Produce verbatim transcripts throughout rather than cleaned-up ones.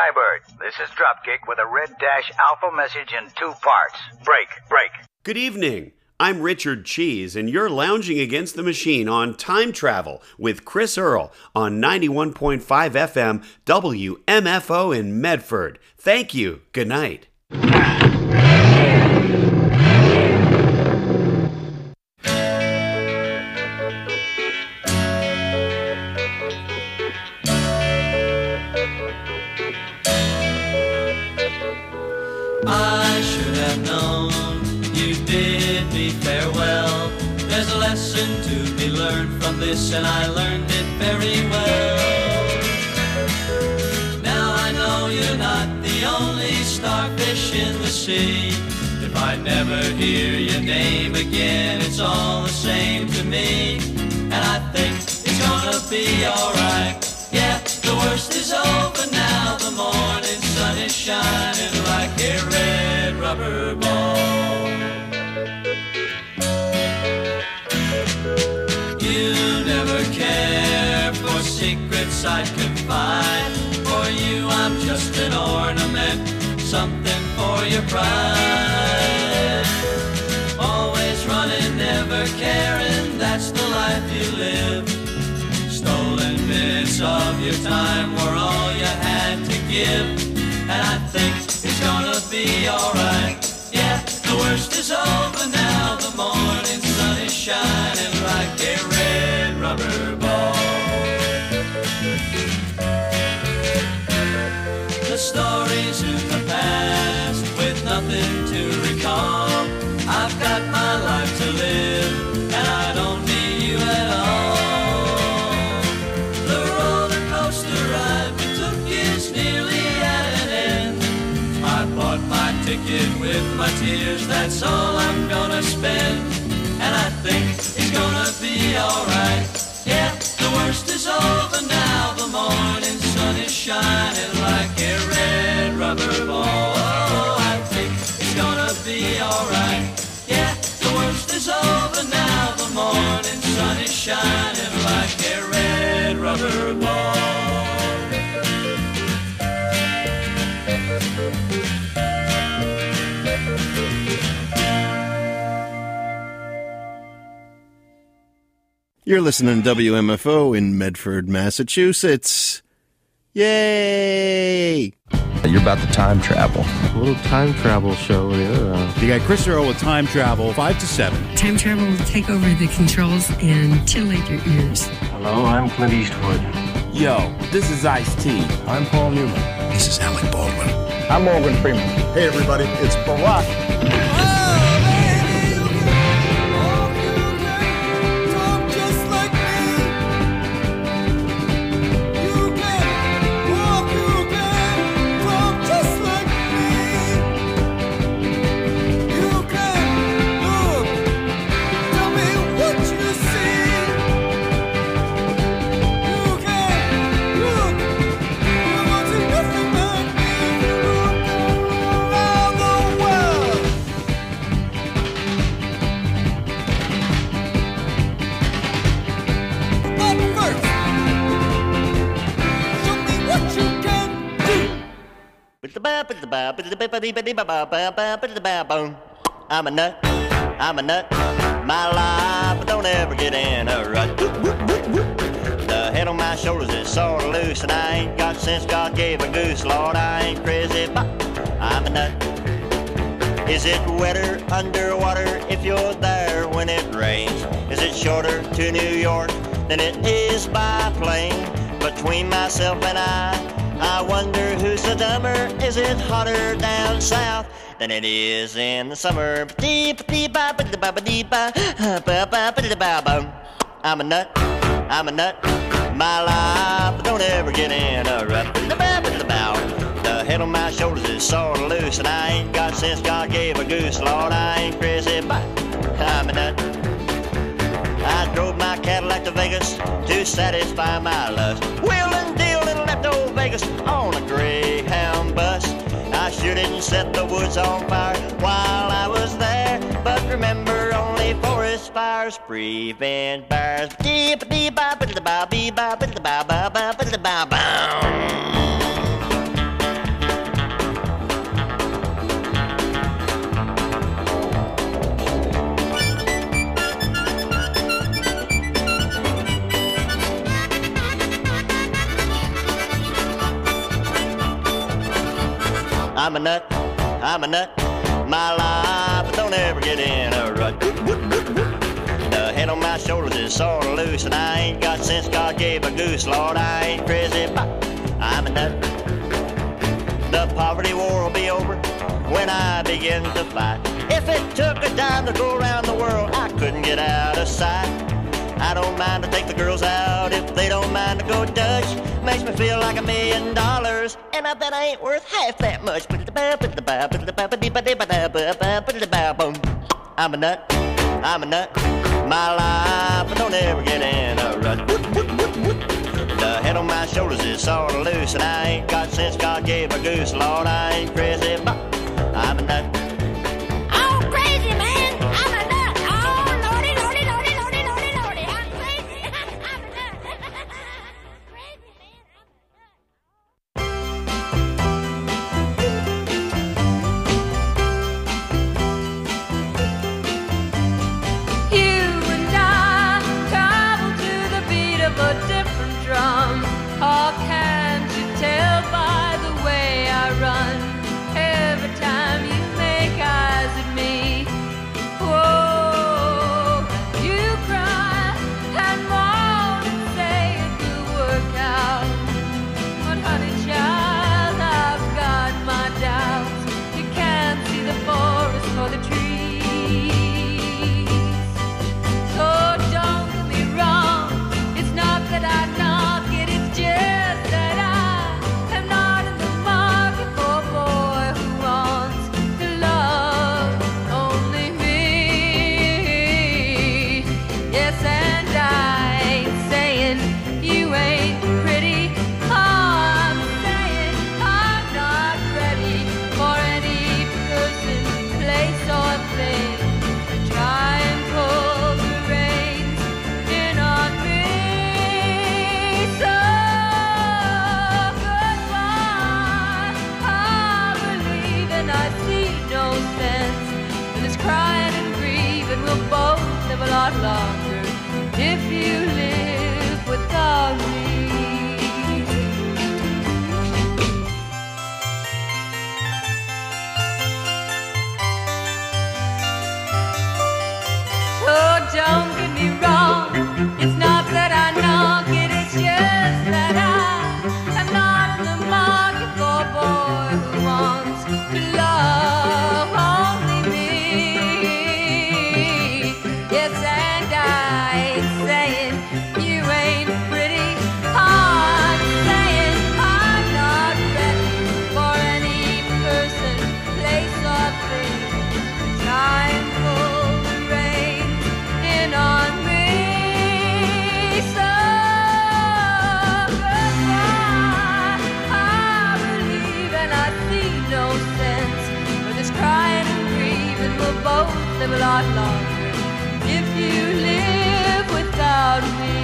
Skybird. This is Dropkick with a Red Dash Alpha message in two parts. Break, break. Good evening. I'm Richard Cheese, and you're lounging against the machine on Time Travel with Chris Earl on ninety-one point five F M W M F O in Medford. Thank you. Good night. I should have known you bid me farewell. There's a lesson to be learned from this, and I learned it very well. Now I know you're not the only starfish in the sea. If I never hear your name again, it's all the same to me. And I think it's gonna be alright. Yeah, the worst is over now. The morning sun is shining like a red rubber ball. You never care for secrets I'd confide. For you I'm just an ornament, something for your pride. Always running, never caring, that's the life you live. Stolen minutes of your time were all you had to give. And I think it's gonna be alright. Yeah, the worst is over now. The morning sun is shining like a red rubber ball. The stories in the past with nothing to recall. I've got my life to live, and I don't need you at all. The roller coaster ride we took is nearly at an end. I bought my ticket with my tears, that's all I'm gonna spend. And I think it's gonna be alright. Yeah, the worst is over now. The morning sun is shining like a red rubber ball. Oh, I think it's gonna be alright. Yeah, the worst is over now. The morning sun is shining like a red rubber ball. You're listening to W M F O in Medford, Massachusetts. Yay! You're about to time travel. A little time travel show. Yeah. You got Chris Earl with Time Travel, five to seven. Time travel will take over the controls and titillate your ears. Hello, I'm Clint Eastwood. Yo, this is Ice-T. I'm Paul Newman. This is Alec Baldwin. I'm Morgan Freeman. Hey, everybody, it's Barack. I'm a nut, I'm a nut, my life don't ever get in a rut. The head on my shoulders is sort of loose, and I ain't got sense God gave a goose. Lord, I ain't crazy, but I'm a nut. Is it wetter underwater if you're there when it rains? Is it shorter to New York than it is by plane? Between myself and I, I wonder who's the dumber. Is it hotter down south than it is in the summer? I'm a nut, I'm a nut, my life don't ever get in a rut. The head on my shoulders is sort of loose, and I ain't got sense God gave a goose. Lord, I ain't crazy, but I'm a nut. I drove my Cadillac to Vegas to satisfy my lust. Wheel and deal and left old Vegas on a Greyhound bus. I sure didn't set the woods on fire while I was there, but remember only forest fires prevent fires. I'm a nut, I'm a nut, my life, but don't ever get in a rut. The head on my shoulders is sort of loose, and I ain't got sense God gave a goose. Lord, I ain't crazy, but I'm a nut. The poverty war will be over when I begin to fight. If it took a dime to go around the world, I couldn't get out of sight. I don't mind to take the girls out if they don't mind to go Dutch. Makes me feel like a million dollars, and I bet I ain't worth half that much. I'm a nut, I'm a nut, my life, but don't ever get in a rut. The head on my shoulders is sort of loose, and I ain't got sense God gave a goose. Lord, I ain't crazy, but I'm a nut. Oh, crazy man, I'm a nut. Oh, lordy, lordy, lordy, lordy, lordy, lordy, I'm crazy. I'm a nut. Crazy man, You and I travel to the beat of a different drum. Oh, can't you tell by the way I run? Every time you make eyes at me, whoa, you cry and moan and say it will work out. But honey child, I've got my doubts. You can't see the forest for the trees. So don't get me wrong, it's not that I knock it, it's just that I am not in the market for a boy who wants to love only me. Yes, and I ain't saying you ain't pretty. I'm saying I'm not ready for any person, place, or thing to try and pull the reins in on me. So goodbye, I believe and I see no sense in this crying and grieving. We'll both live a lot longer if you live without me. So don't get me wrong, it's not that I knock it, it's just that I am not in the market for a boy who wants to love only me. Yes, and I ain't saying you ain't pretty. I'm saying I'm not ready for any person, place, or thing to try and pull the reins in on me. So goodbye, I believe and I see no sense for this crying and grieving. We'll both live a lot longer if you live without me.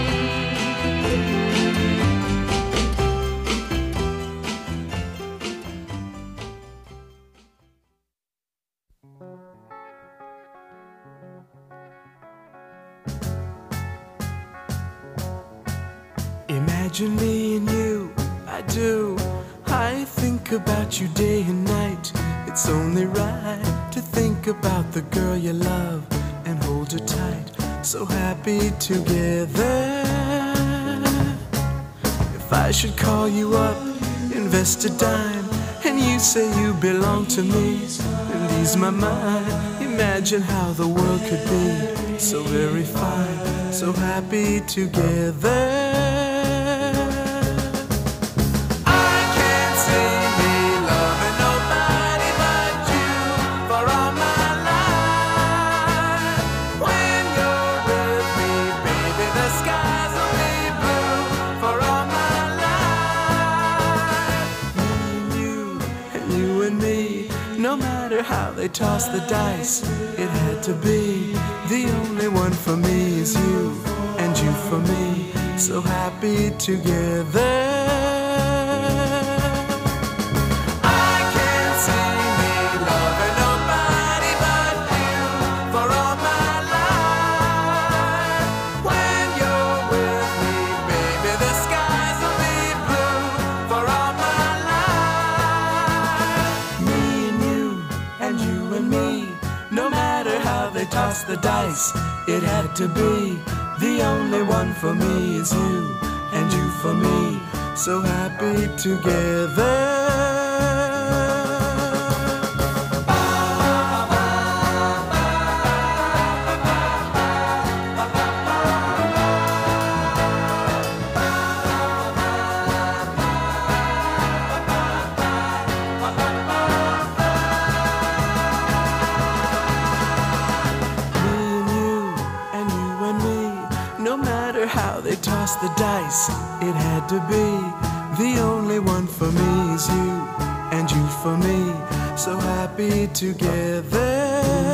Imagine me and you, I do. I think about you day and night. It's only right to think about the girl you love and hold her tight. So happy together. If I should call you up, invest a dime, and you say you belong to me, and ease my mind. Imagine how the world could be so very fine, so happy together. How they toss the dice, it had to be. The only one for me is you, and you for me, so happy together. Me tossed the dice, it had to be. The only one for me is you, and you for me. So happy together. Toss the dice, it had to be. The only one for me is you, and you for me. So happy together,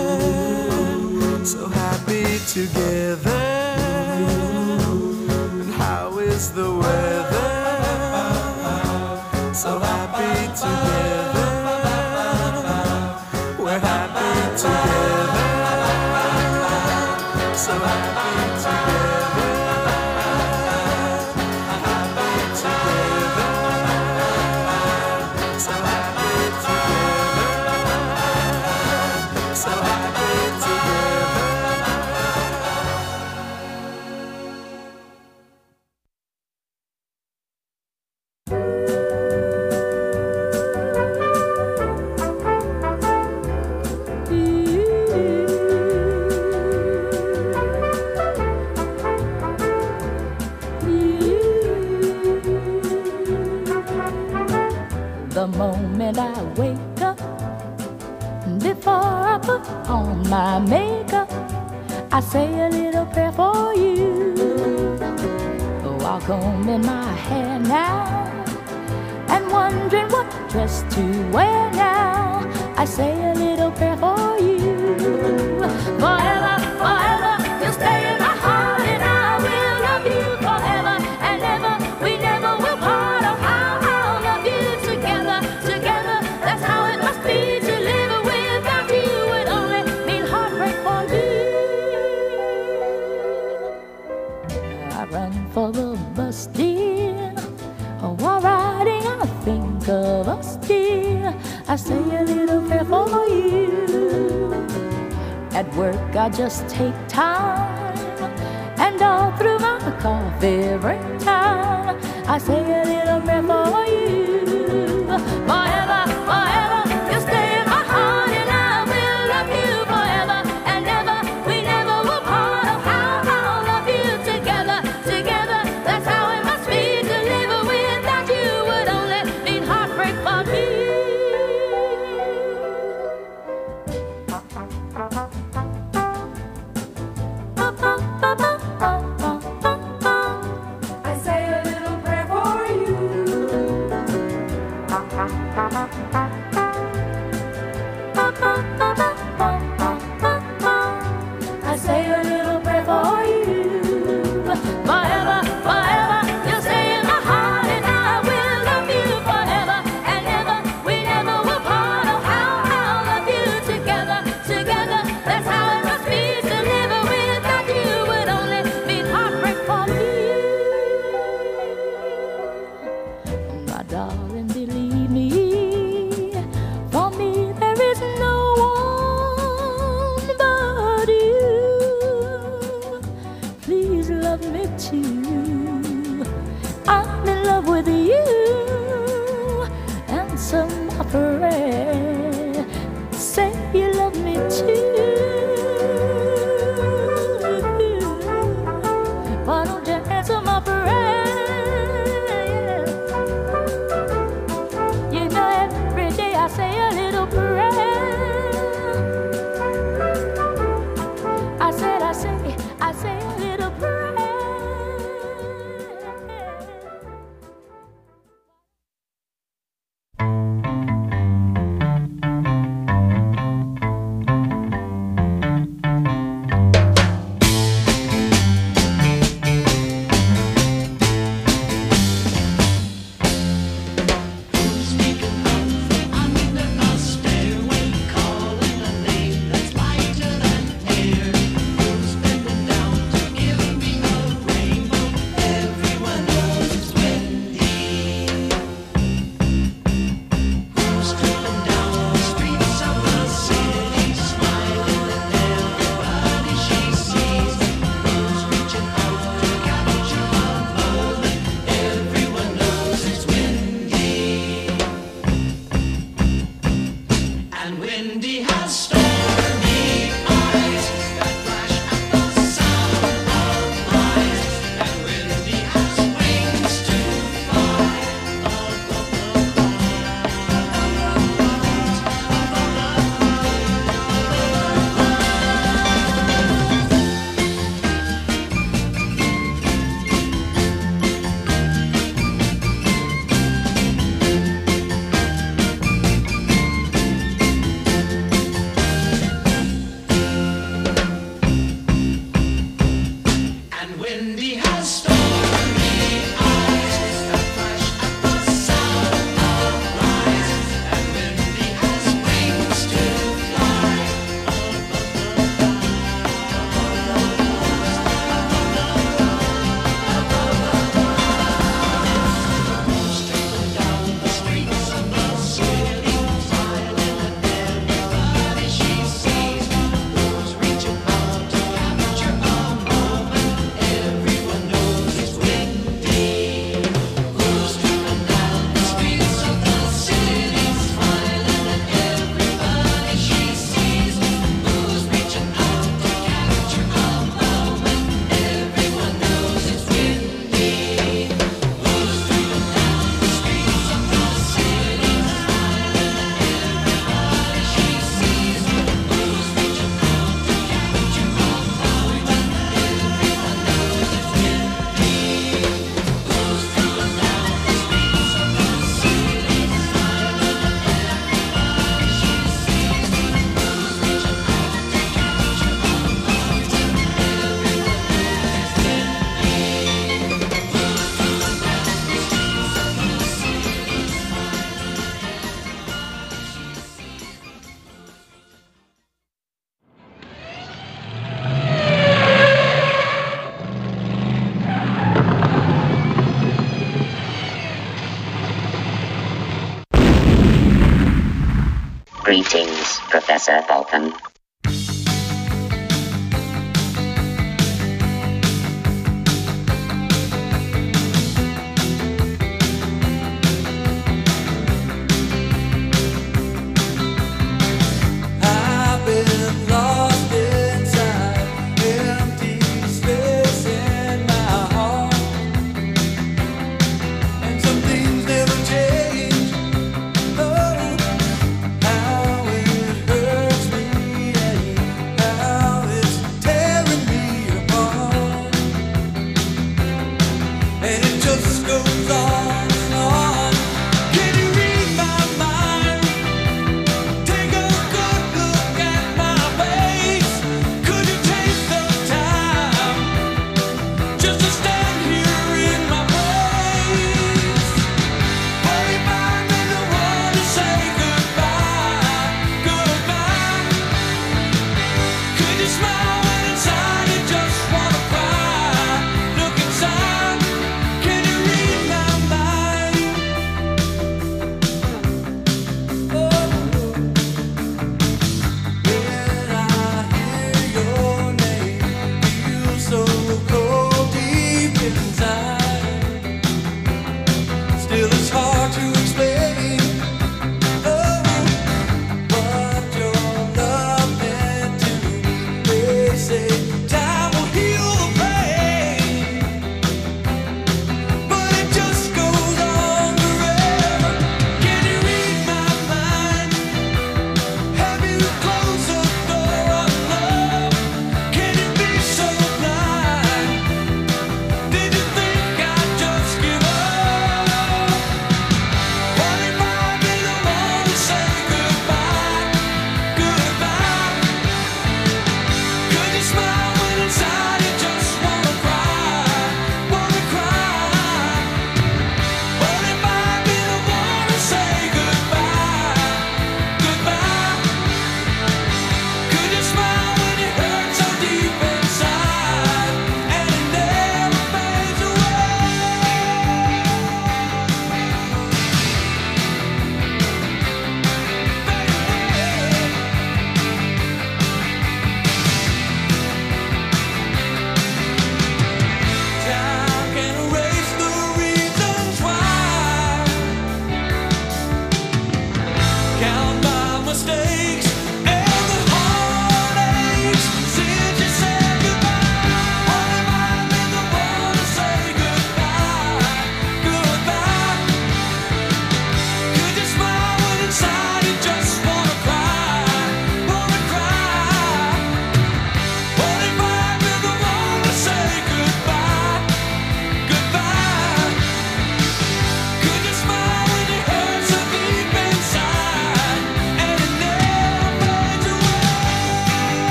so happy together. And how is the weather? So happy together, we're happy together, so happy together. The moment I wake up, before I put on my makeup, I say a little prayer for you. While combing my hair now, and wondering what dress to wear now, I say a little prayer for you. Forever, forever, you'll stay in my heart, and I will love you forever and ever. We never will part. Oh, how I'll love you together, together. That's how it must be to live without you. Would only mean heartbreak for me. I run for the bus, dear. While riding, I think of us, dear. I say a little prayer for you. At work, I just take time, and all through my coffee break time, I say a little prayer for you. Forever, forever, you'll stay in my heart, and I will love you forever and ever. We never will part. Oh, how I'll love you together, together. That's how it must be to live without you. Would only mean heartbreak for me. I say a little prayer for you. I say a little prayer for you. Forever, forever, you'll stay in my heart, and I will love you forever and ever. We never will part. Oh, how I'll love you together, together. That's how it must be to live without you. Would only mean heartbreak for me. My darling, believe me, for me there is no one but you. Please love me too. I'm in love with you. Answer my prayer. Say you love me too. Why don't you answer my prayer? You know every day I say a little prayer. I said I say, I say a little prayer. Greetings, Professor Vulcan. I've been lost inside empty space in my heart, and some things never change. Oh, how it hurts me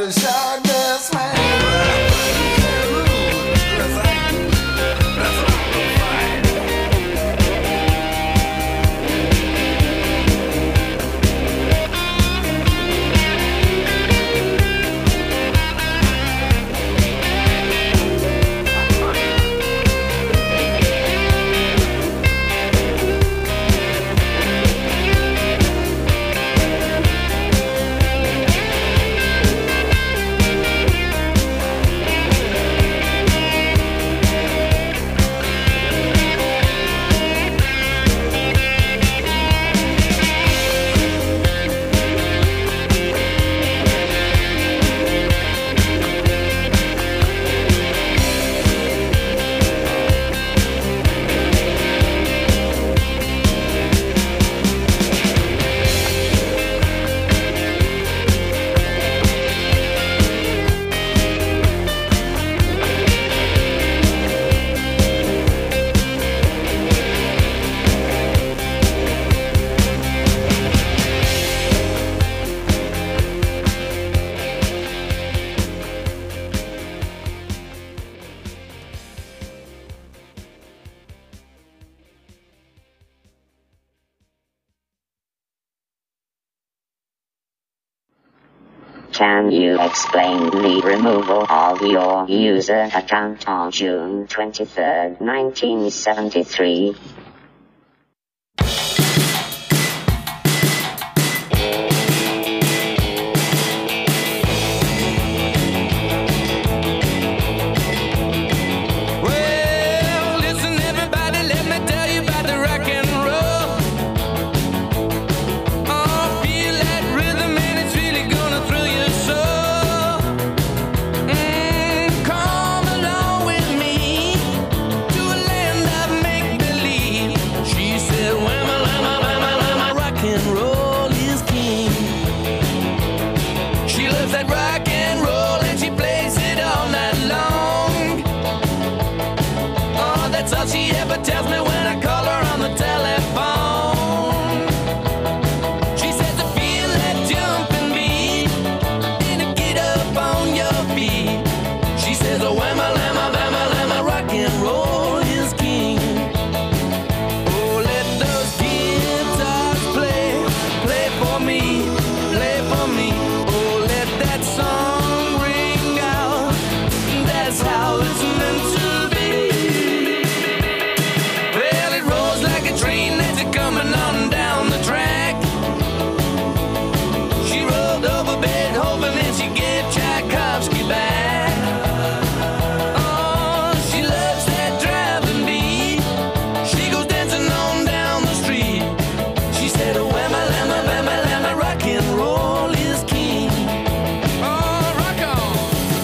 a shark dust man. Can you explain the removal of your user account on June twenty-third, nineteen seventy-three? Well, listen everybody, let me tell you about the rock and roll. Oh, feel that rhythm and it's really gonna thrill your soul. Mm, come along with me to a land of make-believe. She said, whamma, lamma, lamma, lamma, rock and roll is king. She loves that rock and roll and she plays it all night long. Oh, that's all she ever tells me when I call her on the telephone. She says I feel that jumping beat and get up on your feet. She says, oh, whamma, lamma, lamma, lamma, rock and roll is king. Oh, let those guitars play, play for me, play for me. Oh, let that song ring out. That's how it's meant to be. Well, it rolls like a train that's a coming on down the track. She rolled over Beethoven and she gave Tchaikovsky back. Oh, she loves that driving beat. She goes dancing on down the street. She said, oh, whamma, lamma, bamma, lamma, rock and roll is king. Oh, rock on.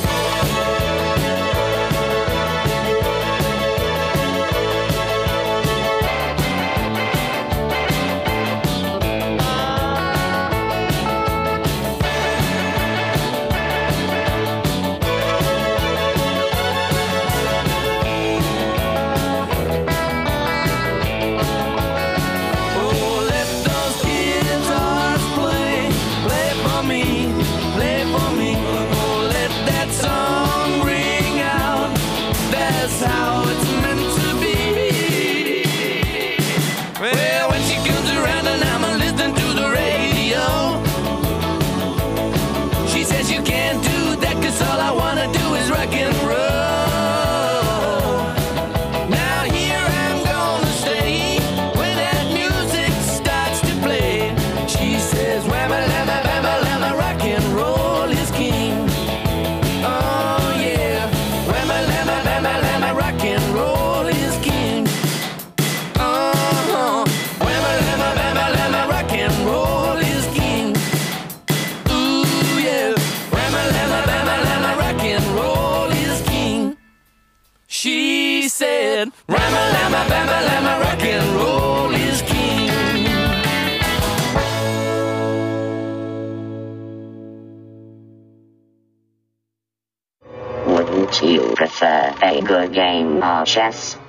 Oh, let those guitars play, play for me, play for me. Oh, let that song ring out. That's how it's meant to be. Well, when she comes around and I'm listening to the radio, she says you can't do that 'cause all I wanna do is rock and roll. Now here I'm gonna stay when that music starts to play. She says, whamma, lamma, bamma, lamma, rock and roll is king. Oh yeah, whamma, lamma, bamma, lamma, rock and roll is king. Uh-huh, whamma, lamma, bamma, lamma, rock and roll is king. Ooh yeah, whamma, lamma, bamma, lamma, rock and roll is king. She said, Rama, lama, bama, lama, rock and roll is king. Wouldn't you prefer a good game of chess?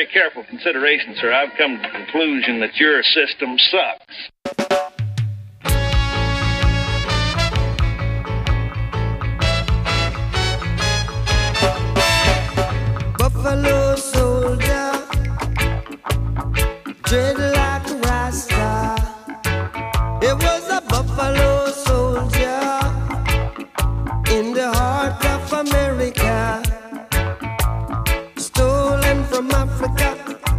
very careful consideration, sir, I've come to the conclusion that your system sucks. Buffalo soldier, dread like a Rasta. It was a buffalo soldier in the heart of America, stolen from Africa,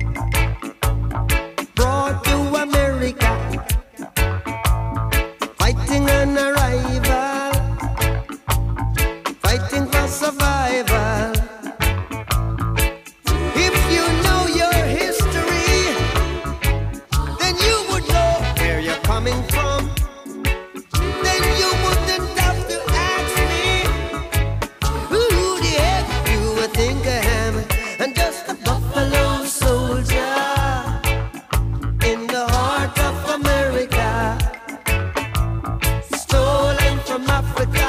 brought to America, fighting an arrival, fighting for survival. If you know your history, then you would know where you're coming from. Then you wouldn't have to ask me who the heck you would think I am. And just a buffalo soldier in the heart of America, stolen from Africa,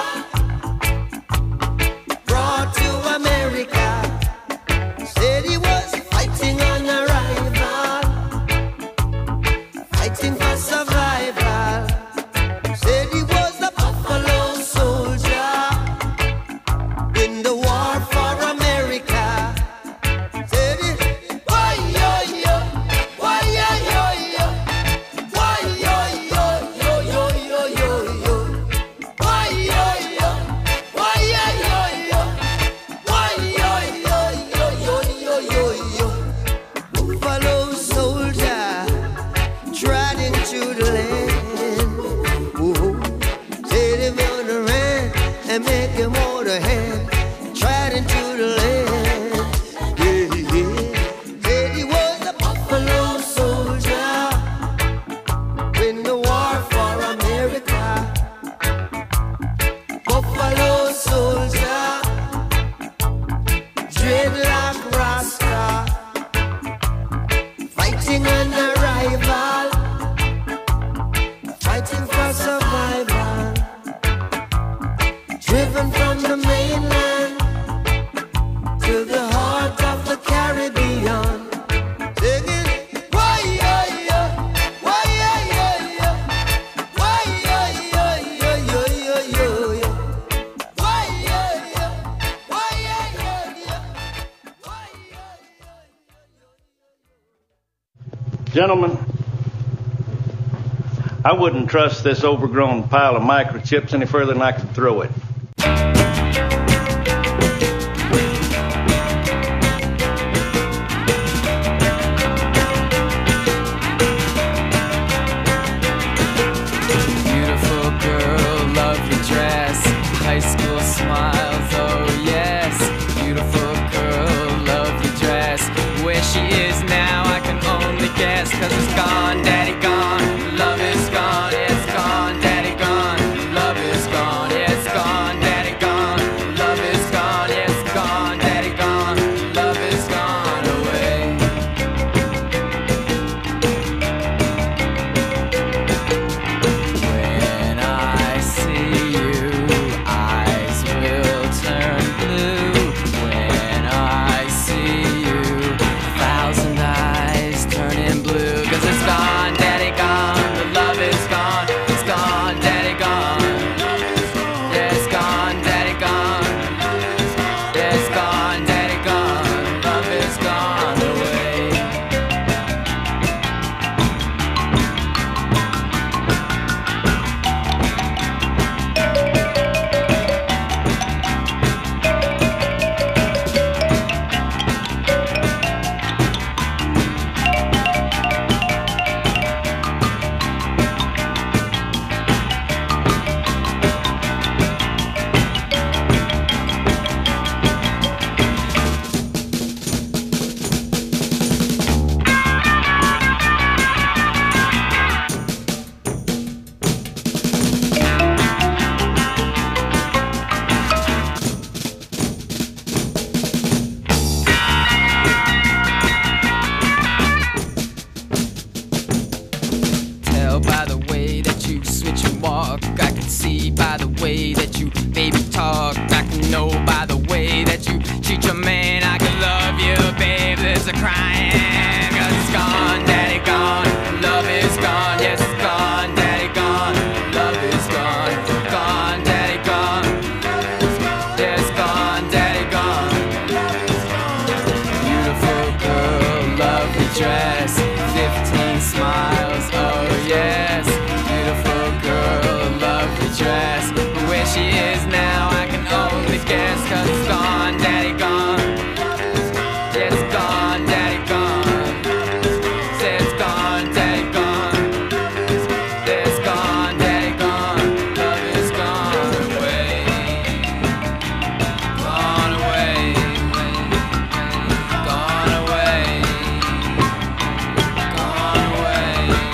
brought to America. Said he was fighting on arrival, fighting for survival. Said he was a buffalo soldier in the war for America. Said he, why yo yo, why yo yo yo, why yo yo yo yo yo yo yo, why yo yo, why yo yo yo, why yo yo yo yo yo yo yo. Buffalo soldier tried into the land. Whoa. Said he gonna run and make him hold a hand. Tried into the land. Yeah, yeah. Said he was a buffalo soldier in the war for America. Buffalo soldier, dreadlock Rasta, fighting an arrival, fighting for survival, driven from the mainland to the heart of the Caribbean, singing, why yo yo, why yo yo yo, why yo yo yo yo yo yo yo, why yo yo, why yo yo yo, why yo yo. Gentlemen, I wouldn't trust this overgrown pile of microchips any further than I could throw it. Beautiful girl, love your dress. High school smiles, oh yes. Beautiful girl, love your dress. Where she is now, I can only guess. Cause it's gone, daddy gone. Love is gone, it's gone, daddy gone. Love is gone, it's gone, daddy gone. Love is gone, it's gone, daddy gone. Love is gone away. When I see you, eyes will turn blue. When I see you, a thousand eyes turning blue. Cause it's gone, daddy gone. The love is gone. It's gone, daddy gone. Yeah, it's gone, daddy gone. Yeah, it's gone, daddy gone. Love is gone away. Tell by the way that you switch and walk. I can see by the way that you baby talk. I can know by the way that you treat your man. I can love you, babe. This are crying, 'cause it's gone, daddy gone. Love is gone, yes it's gone, daddy gone. Love is gone, gone, daddy gone. Yes, gone, daddy gone. Beautiful girl, lovely dress, fifteen smiles, oh yes. Beautiful girl, lovely dress. Where she is now, I can only guess, 'cause it's gone, daddy gone. Yeah, it's gone, daddy gone. Say it's gone, daddy gone. Yeah, it's gone, daddy gone. Love is gone away. Gone away. Gone away. Gone away.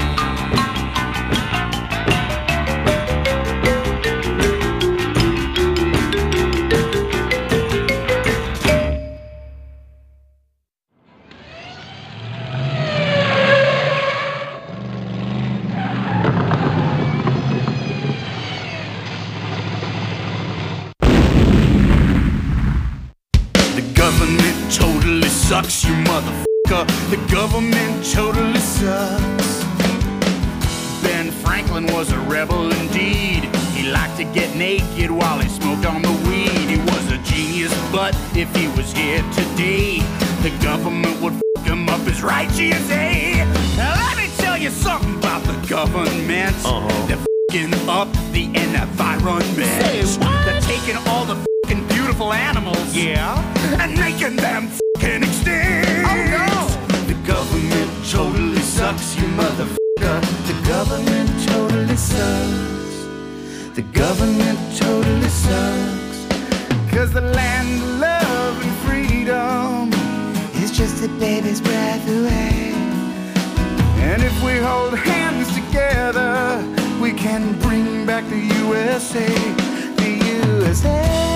The government totally sucks, you motherfucker. The government totally sucks. Ben Franklin was a rebel indeed. He liked to get naked while he smoked on the weed. He was a genius, but if he was here today, the government would fuck him up as right G S A. Now let me tell you something about the government. Uh-huh. They're fucking up the environment. Say what? They're taking all the fucking beautiful animals, yeah, and making them fucking extinct. Oh no! The government totally sucks, you motherfucker. The government totally sucks. The government totally sucks. 'Cause the land of love and freedom is just a baby's breath away. And if we hold hands together, we can bring back the U S A. The U S A.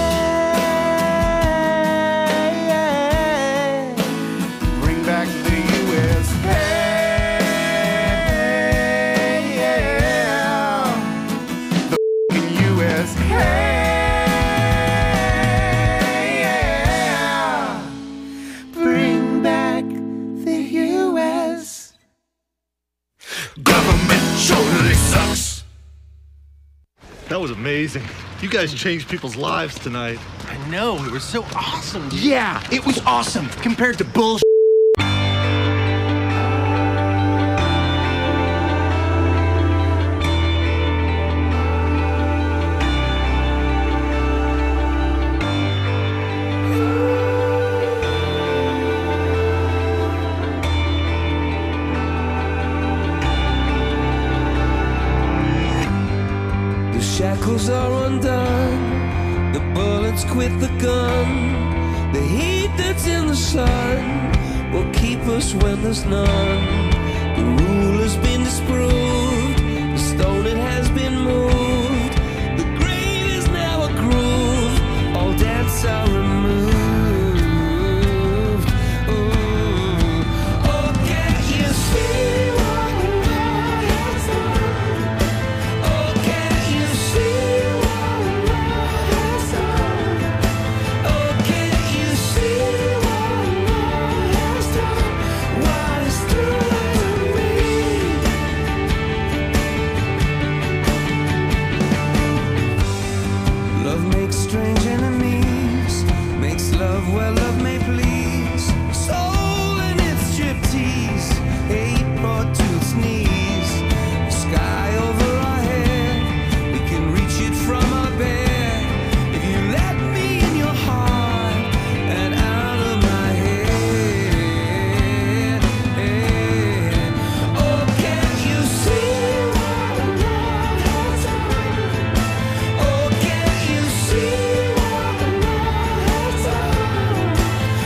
Bring back the U S A. The fucking U S A. Bring back the U S. Government totally sucks. That was amazing. You guys changed people's lives tonight. I know, it was so awesome. Yeah, it was awesome compared to bullshit. The shackles are undone, the bullets quit the gun. The heat that's in the sun will keep us when there's none. The rule has been disproved, the stone it has been moved. The grave is now a groove, all debts are removed. Ooh. Oh, can't you see what the Lord has done? Oh, can't you see what the Lord has done? Oh, can't you see what the Lord has done? What is through to me? Love makes strange enemies, makes love where love may please. Soul in its striptease, hate brought to its knees. The sky over our head, we can reach it from our bed. If you let me in your heart and out of my head. Oh, can't you see what the Lord has done? Oh, can't you see what the Lord has done?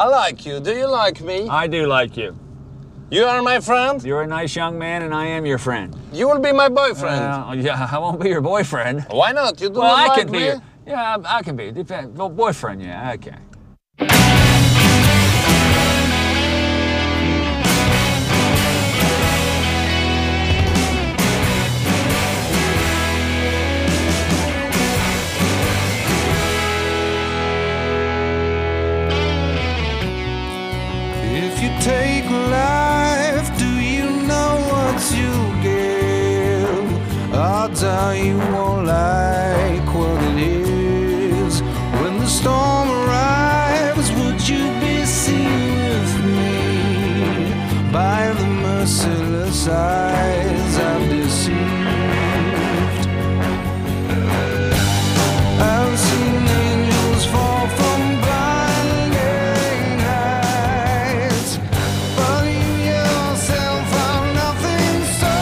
I like you. Do you like me? I do like you. You are my friend? You're a nice young man, and I am your friend. You will be my boyfriend. Uh, yeah, I won't be your boyfriend. Why not? You do well, not I like can me? be your, yeah, I, I can be. Depend, well, boyfriend, yeah, okay. If you take life, do you know what you give? Odds are you won't like what it is. When the storm arrives, would you be seen with me by the merciless eyes I've deceived? I've seen angels fall from blinding heights, but you yourself are nothing so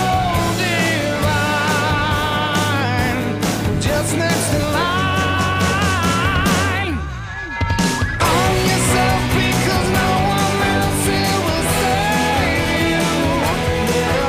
divine. Just next in line, own yourself because no one else here will save you. Yeah.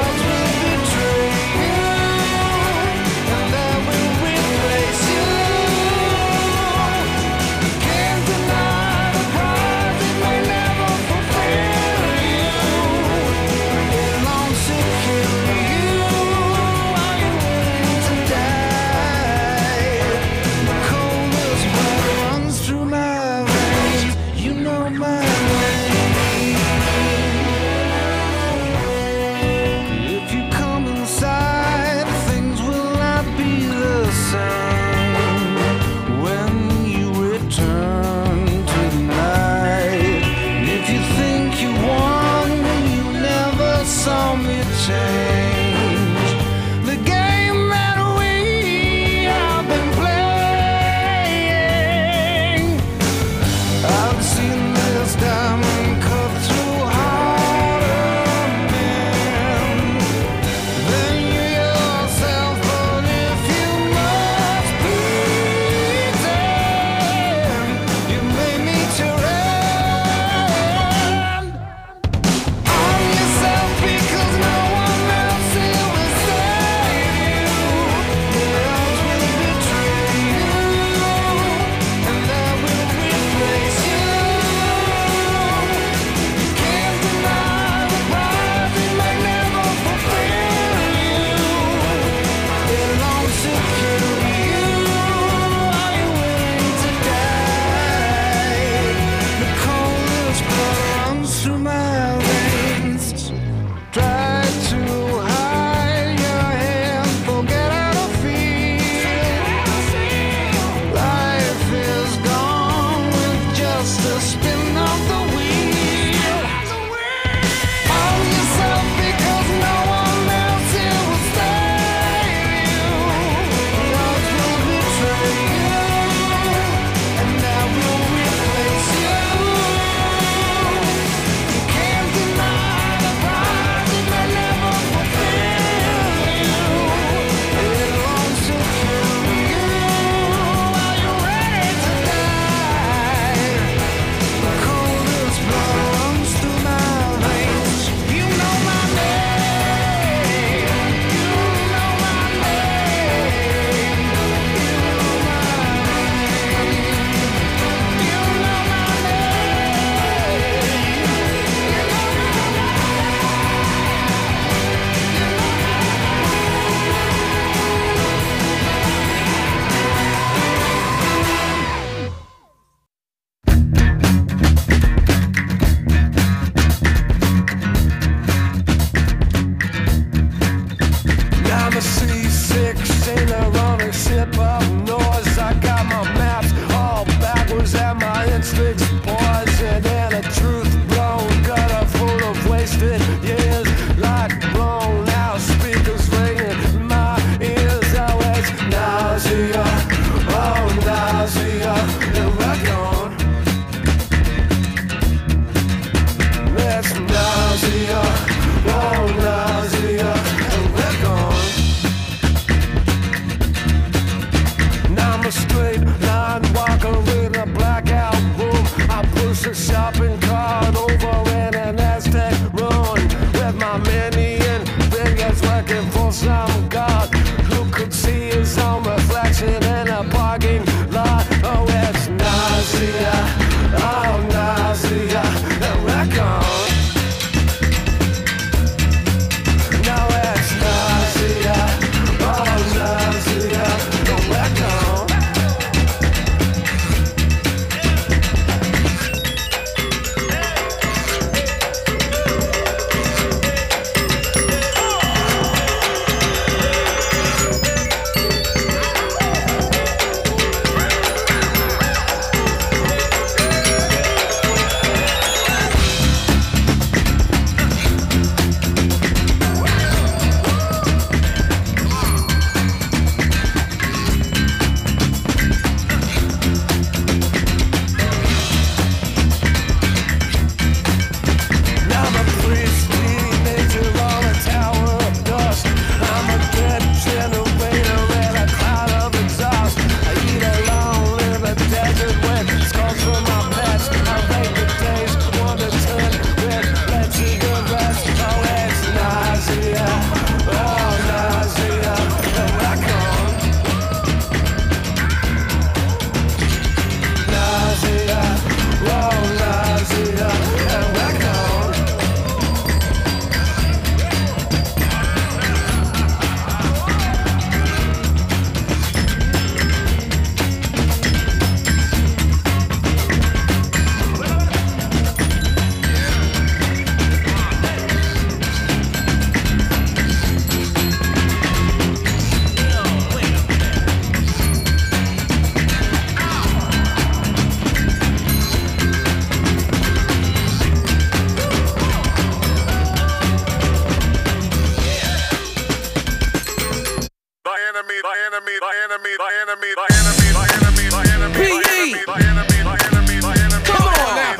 enemy, the enemy, the enemy, the enemy, the enemy, the enemy, the enemy, the enemy, the enemy, the enemy. Come on now.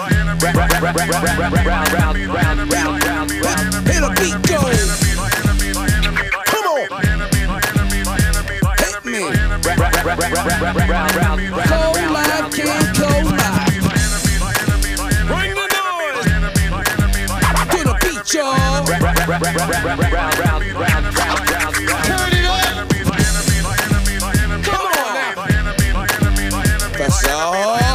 Hit a beat, go. Come on. Hit me. Cold live, can't go live. Bring the noise. Hit a beat, y'all. Turn it up. Come on now. That's all.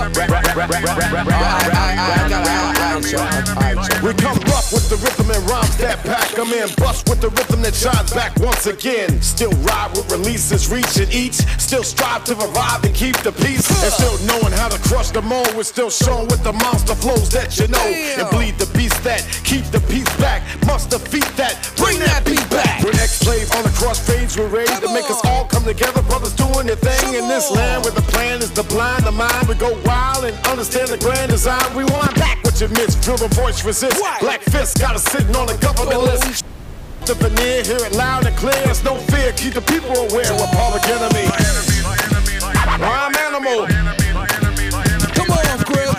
We come rough with the rhythm and rhymes that pack 'em in. Bust with the rhythm that shines back once again. Still ride with releases, reach and each. Still strive to revive and keep the peace. And still knowing how to crush the mold. We're still showing with the monster flows that you know. And bleed the beast that keep the peace back. Must defeat that, bring that beat back. We're ex-slaves on the crossfades. We're ready to make us all come together. Brothers doing their thing in this land where the plan is to blind the mind. We go wild and understand the grand design. Rewind back what you missed. Feel the voice resist. Black fist got us sitting on the government list. The veneer, hear it loud and clear. There's no fear. Keep the people aware. We're public enemy. Rhyme animal. Come on, Grill.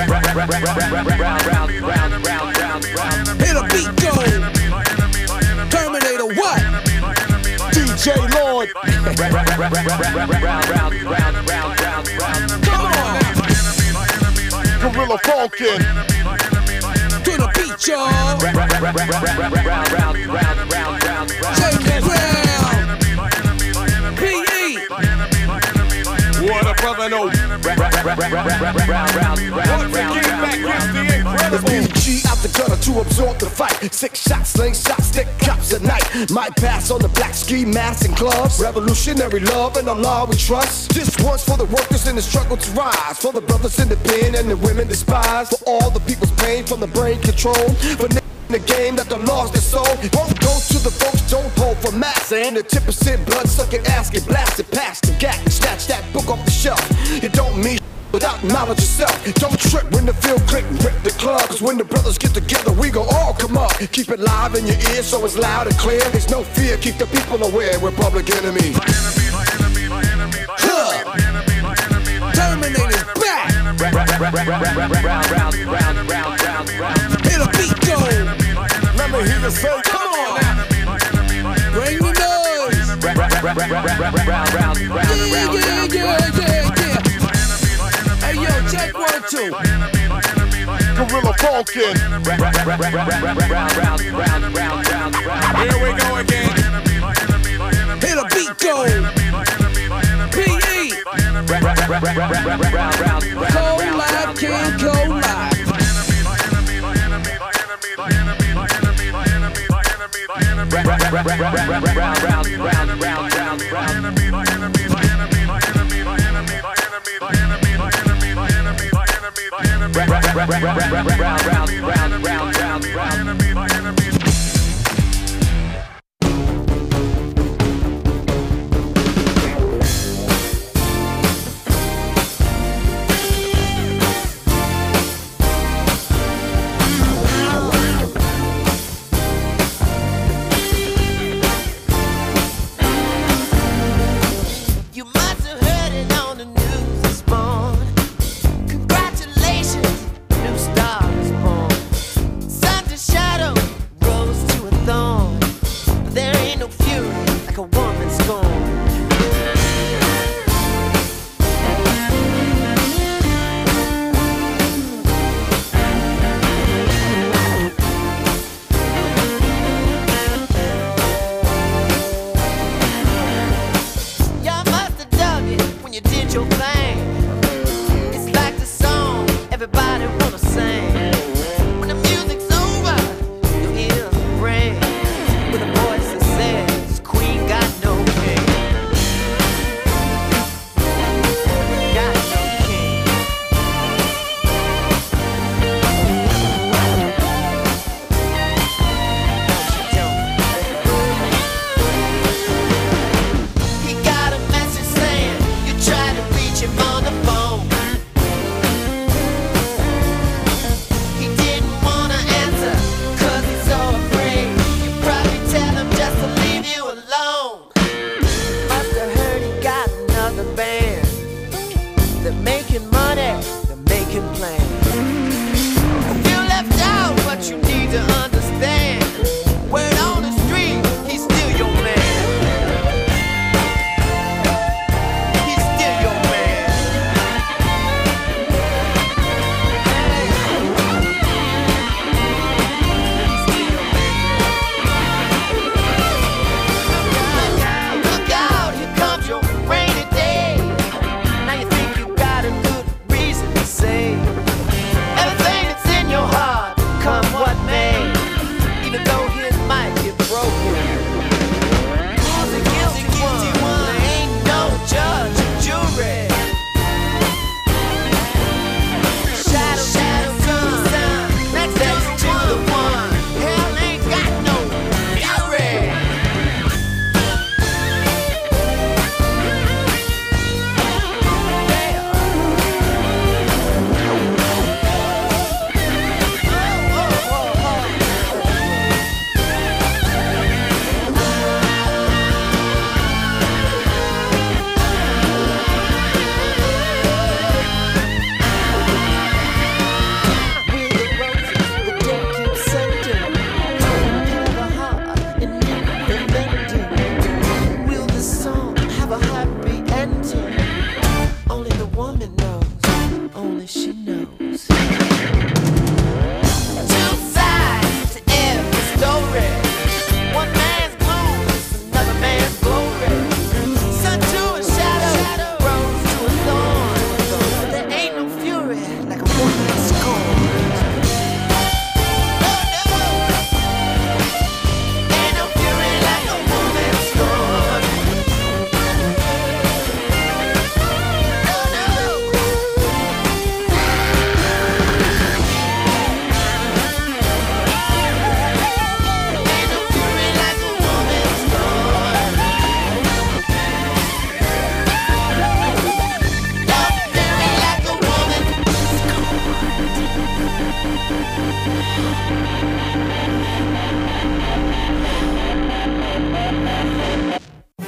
Hit a beat, go. Terminator, what? D J Lord. Come on. Gorilla Falcon. To the beat, y'all. Take the ground. P E. What a brother, no. Once again, back with the incredible. B G out the gutter to absorb the fight. Six shots, sling shots, stick cops at night. Might pass on the black ski masks and gloves. Revolutionary love and Allah we trust. This one's for the workers in the struggle to rise. For the brothers in the pen and the women despised. For all the people's pain from the brain control. For n- in the game that done lost their soul. Won't go to the folks, don't hold for mass. And the ten percent blood sucking ass get blasted past the gap. Snatch that book off the shelf. It don't mean without knowledge yourself. Don't trip when the field click and rip the club. Cause when the brothers get together, we gon' all come up. Keep it live in your ears so it's loud and clear. There's no fear, keep the people aware. We're public enemy. Huh. Terminator's back. Hit a beat, go. Let me hear you say, come on now. Bring the noise. Yeah, yeah, yeah, yeah, yeah. Hey, yo, check one, two. Gorilla Falcon. Here we go again. Hit a beat, go. P E. Cold live, can't go live.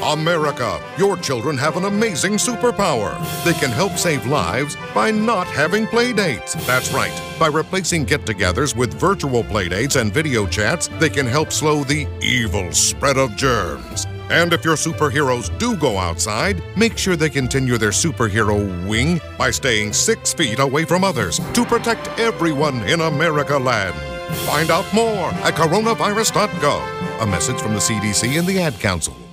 America, your children have an amazing superpower. They can help save lives by not having play dates. That's right. By replacing get-togethers with virtual play dates and video chats, they can help slow the evil spread of germs. And if your superheroes do go outside, make sure they continue their superhero wing by staying six feet away from others to protect everyone in America land. Find out more at coronavirus dot gov. A message from the C D C and the Ad Council.